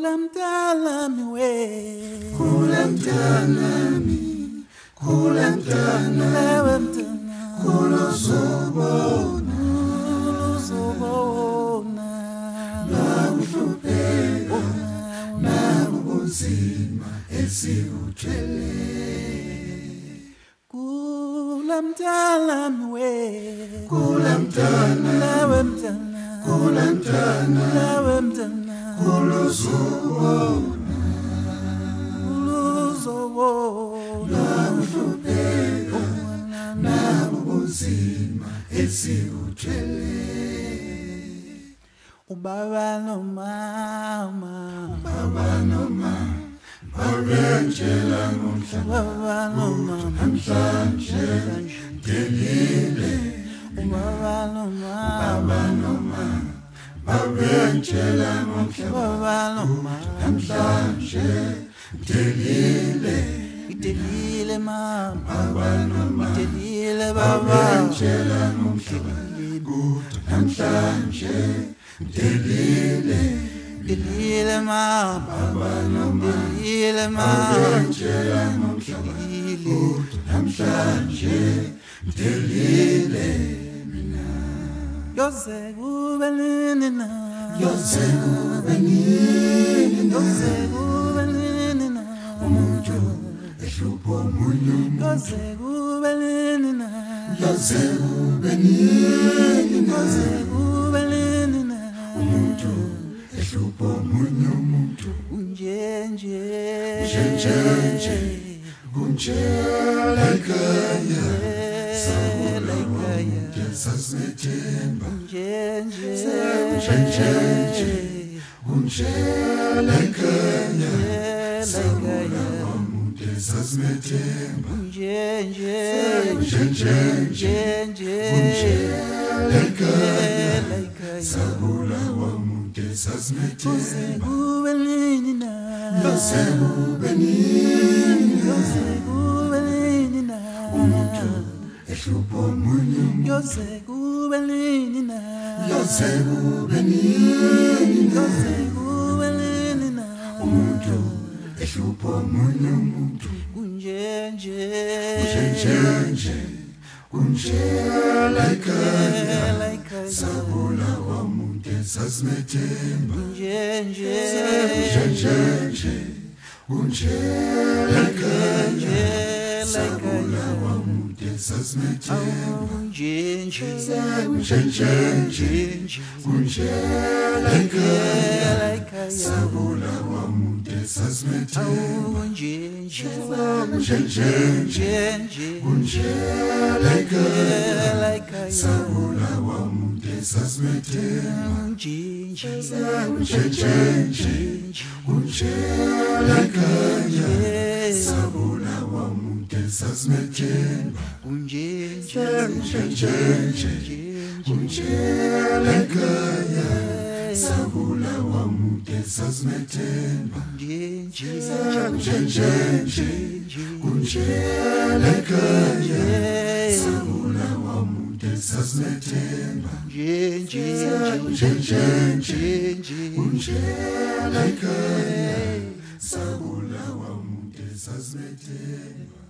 Kulamtalami we, kulamtalami, kulamtalami, lewe mtana, kuluzobona, kuluzobona, nakuhlupheka, nakubunzima esikuthwele. Kulamtalami we, Kulamtana, lewe mtana, kulamtana, lewe mtana, kuluzobona, kuluzobona, nakuhlupheka, nakubunzima esikuthwele. ubaba nomama, Baba noma, bawenzela ngomhlaba, ubaba nomama, namhlanje ngelile. ubaba nomama, Baba noma, bawenzela ngomhlaba, ubaba nomama, namhlanje ngelile. idelile mama, Baba noma, idelile baba, bawenzela ngomhlaba, namhlanje ngelile. idelile mama, Baba noma, idelile mama, bawenzela ngomhlaba, namhlanje ngelile. yoze kube nini na, Yoze kube nini na, yoze kube nini na, umuntu ehlupha omunye umuntu. yoze kube nini na, Yoze kube nini na, yoze kube nini na, umuntu ehlupha omunye umuntu. unjenje, Njenjenje, kunjela ekhaya, sabula wamuntu sasinethemba. unjenje, Njenjenje, kunjela ekhaya, sabula wamuntu sasinethemba. unjenje, Njenjenje, kunjela ekhaya, like sabula wamuntu sasinethemba. kube nini na, Yoze kube nini na, kube nini na, umuntu ehlupha omunye umuntu. yoze kube nini na, Yoze kube nini na, yoze kube nini na, umuntu ehlupha omunye umuntu. unjenje, Njenjenje, kunjela ekhaya, like sabula wamuntu sasinethemba. unjenje, Njenjenje, kunjela ekhaya, sabula wamuntu sasinethemba. unjenje, Njenjenje, kunjela ekhaya, like sabula wamuntu sasinethemba. unjenje, Njenjenje, kunjela ekhaya, like sabula wamuntu sasinethemba. unjenje, Njenjenje, kunjela ekhaya, sabula wamuntu sasinethemba. unjenje, Njenjenje, kunjela ekhaya, sabula wamuntu sasinethemba. Njenjenje, kunjela ekhaya, sabula wamuntu sasinethemba. Njenjenje, kunjela ekhaya, sabula wamuntu sasinethemba.